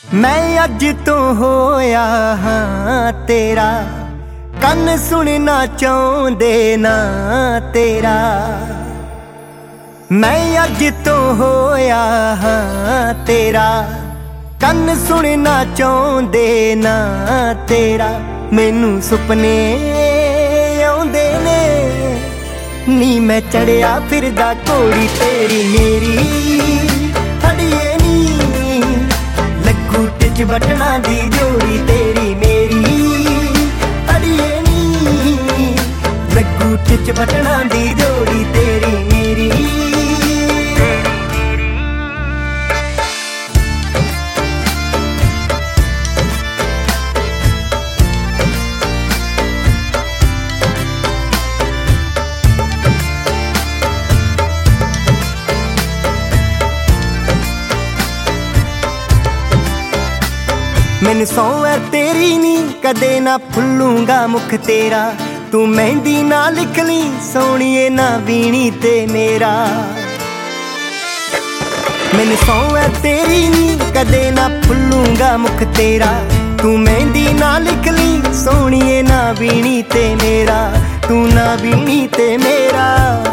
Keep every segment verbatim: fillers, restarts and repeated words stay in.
मैं अज तो होया हाँ तेरा, कन सुनना चाहते ना तेरा। मैं अज तो होया हाँ तेरा, कन सुनना चाहते ना तेरा। मैनू सुपने आउंदे ने नी, मैं चढ़िया फिरदा घोड़ी तेरी मेरी। अड़िए नी लगू टिच बटना दी जोड़ी तेरी मेरी। अड़िए नी लगू टिच बटना दी जोड़ी तेरी मेरी। मैनू सौ है तेरी नी, कदे ना भुल्लूंगा मुख तेरा। तू मेहंदी ना लिख ली सोहणीए ना वीणी ते मेरा। मैनू सौ है तेरी नी, कदे ना भुल्लूंगा मुख तेरा। तू मेहंदी ना लिख ली सोहणीए ना वीणी ते मेरा। तू ना वीणी ते मेरा।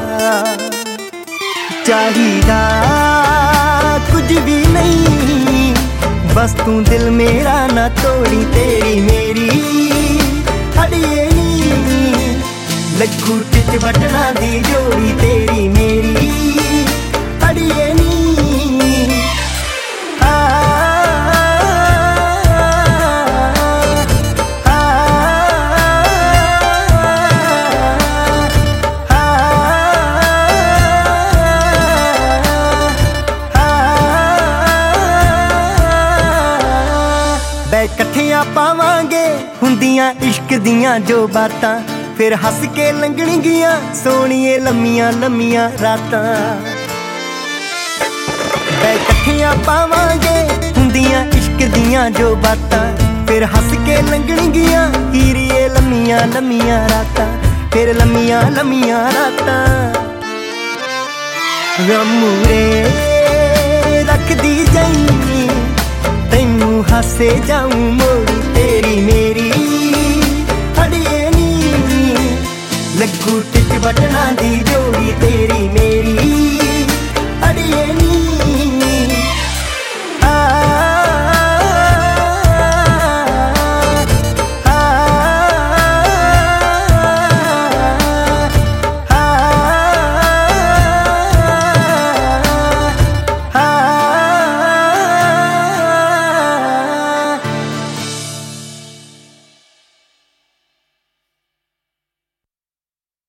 चाहिदा कुछ भी नहीं, बस तू दिल मेरा ना तोड़ी तेरी मेरी। अड़िए नी लगू टिच बटना दी जोड़ी तेरी मेरी। अड़िए नी आ, आ, आ, बै कट्ठियां पावांगे हुंदियां इश्क दियां जो बातां। फिर हस के लंघणगियां सोहणीए लम्मियां लम्मियां रातां। बै कट्ठियां पावांगे हुंदियां इश्क दियां जो बातां। फिर हस के लंघणगियां हीरिए लम्मियां लम्मियां रातां। फिर लम्मियां लम्मियां रातां। गमूरे रख दी जाई, तैनू हासे जाऊं मोड़ी तेरी मेरी। अड़िए नी लगू टिच बटना दी जोड़ी तेरी मेरी।